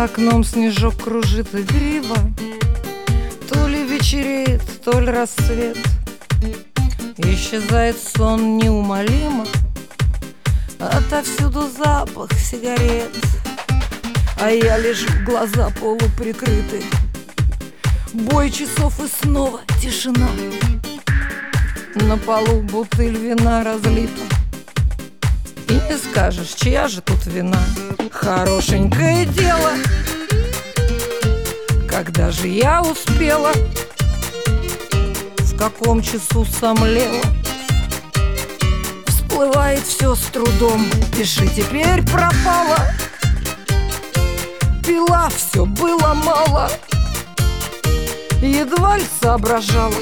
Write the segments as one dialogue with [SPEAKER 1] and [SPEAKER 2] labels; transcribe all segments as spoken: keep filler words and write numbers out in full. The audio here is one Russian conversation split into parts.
[SPEAKER 1] За окном снежок кружит игриво, то ли вечереет, то ли рассвет. Исчезает сон неумолимо, отовсюду запах сигарет. А я лежу, глаза полуприкрыты, бой часов и снова тишина. На полу бутыль вина разлита, и не скажешь, чья же тут вина. Хорошенькое дело, когда же я успела, в каком часу сомлела. Всплывает все с трудом, пиши теперь пропала. Пила, все было мало, едва ли соображала,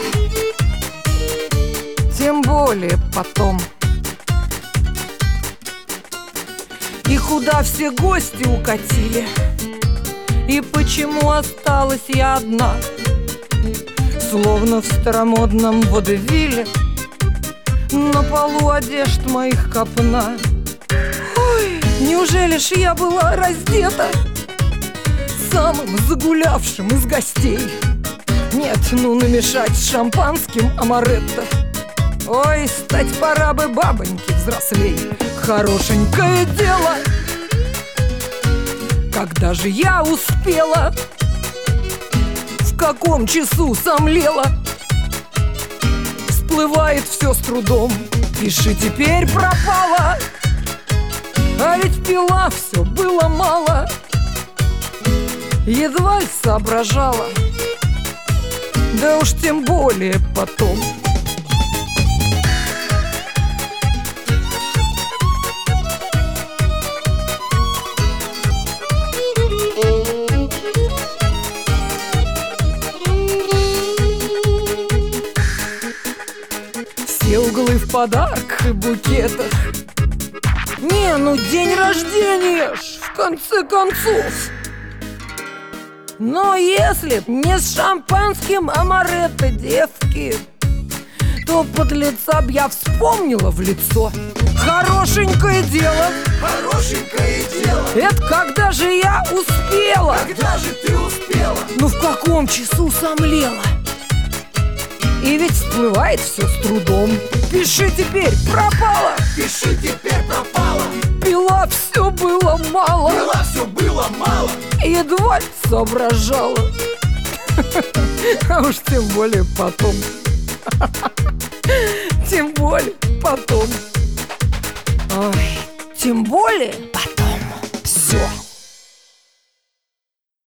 [SPEAKER 1] тем более потом. И куда все гости укатили, и почему осталась я одна, словно в старомодном водевиле, на полу одежд моих копна. Ой, неужели ж я была раздета самым загулявшим из гостей? Нет, ну намешать с шампанским амаретто. Ой, стать пора бы бабоньки взрослей. Хорошенькое дело, когда же я успела, в каком часу сомлела. Всплывает все с трудом, пиши теперь пропала. А ведь пила, все было мало, едва ли соображала, да уж тем более потом. Все углы в подарках и букетах. Не, ну день рождения ж, в конце концов. Но если б не с шампанским амаретто, девки, то подлеца б я вспомнила в лицо. Хорошенькое дело,
[SPEAKER 2] Хорошенькое дело,
[SPEAKER 1] это когда же я успела,
[SPEAKER 2] когда же ты успела,
[SPEAKER 1] ну в каком часу сомлела. И ведь всплывает все с трудом, пиши теперь пропала.
[SPEAKER 2] пиши теперь пропала.
[SPEAKER 1] Пила, все было мало,
[SPEAKER 2] Пила, все было мало,
[SPEAKER 1] едва ли соображала, а уж тем более потом. Тем более потом. Ой, тем более потом. Все.